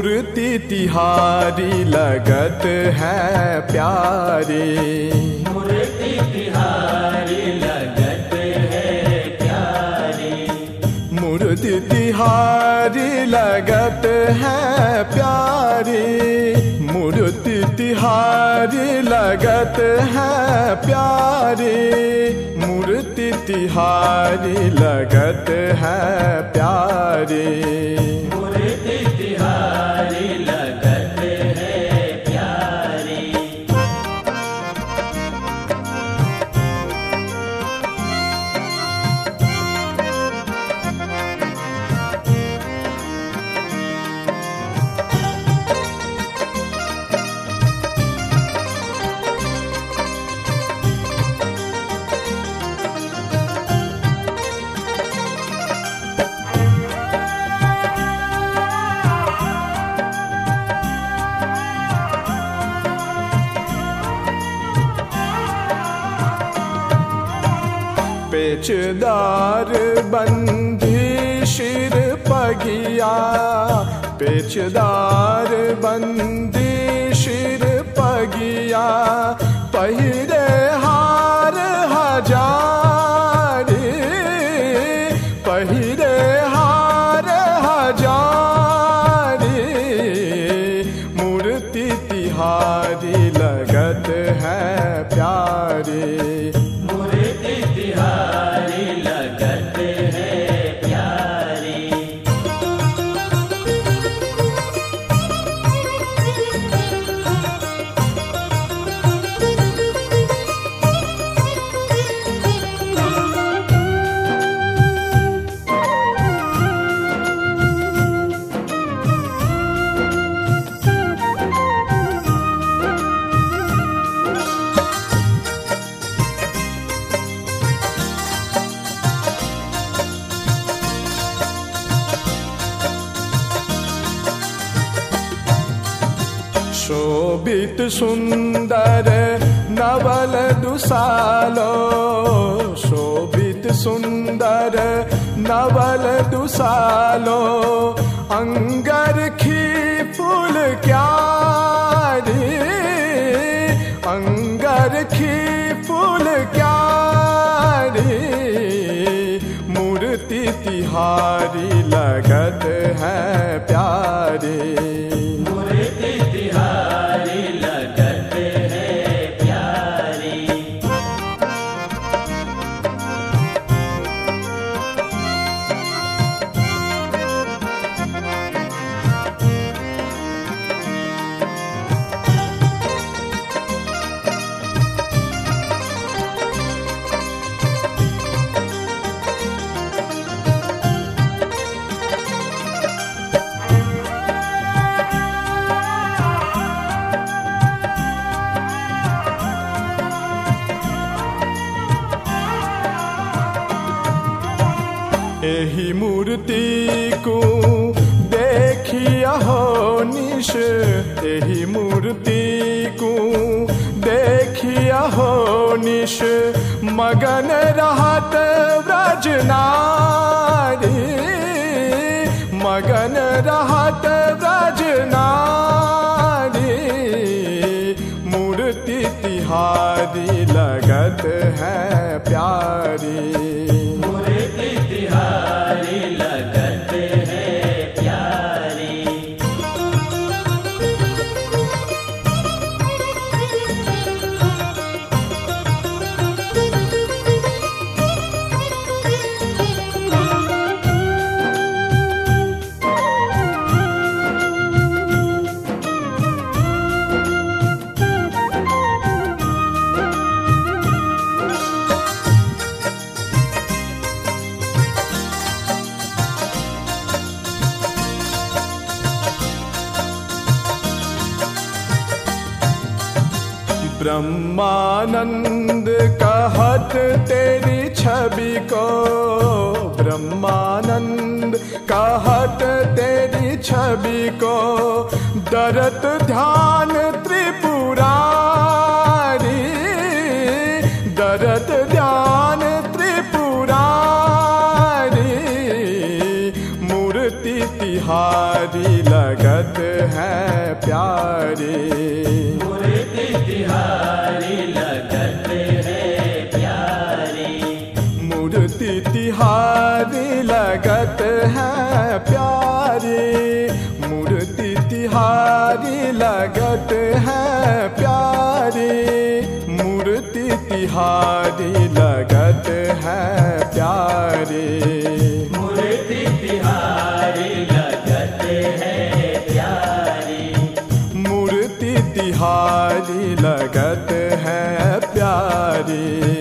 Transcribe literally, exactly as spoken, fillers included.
मूर्ति तिहारी लगत है प्यारी, मूर्ति तिहारी लगत है प्यारी, मूर्ति तिहारी लगत है प्यारी, मूर्ति तिहारी लगत है प्यारी, मूर्ति तिहारी लगत है प्यारी, मूर्ति तिहारी लगत है प्यारी। पेचदार बंधी शिर पगिया, पेचदार बंधी शिर पगिया, पहिरे हार हजारी, पहिरे हार हजारी, मूर्ति तिहारी लगत है प्यारी, मूर्ति तिहारी लगत है प्यारी। शोभित सुंदर नवल दुसालो, शोभित सुंदर नवल दुसालो, अंगर खी फूल क्यारी, अंगर खी फूल क्यारी, मूर्ति तिहारी लगत है प्यारी, मूर्ति तिहारी लगत है प्यारी। एही मूर्ति को देखिया हो निश, एही मूर्ति को देखिया हो निश, मगन रहत व्रज नारी, मगन रहत व्रज नारी, मूर्ति तिहारी लगत है प्यारी, मूर्ति तिहारी लगत है प्यारी। ब्रह्मानंद कहत तेरी छवि को, ब्रह्मानंद कहत तेरी छवि को, दरत ध्यान त्रिपुरारी, दरत ध्यान त्रिपुरारी, मूर्ति तिहारी लग लगत है प्यारी। मूर्ति तिहारी लगत है प्यारी। मूर्ति तिहारी लगत है प्यारी। मूर्ति तिहारी लगत है प्यारी। मूर्ति तिहारी लगत है प्यारी। मूर्ति तिहारी लगत है प्यारी। मूर्ति तिहारी लगत है प्यारी।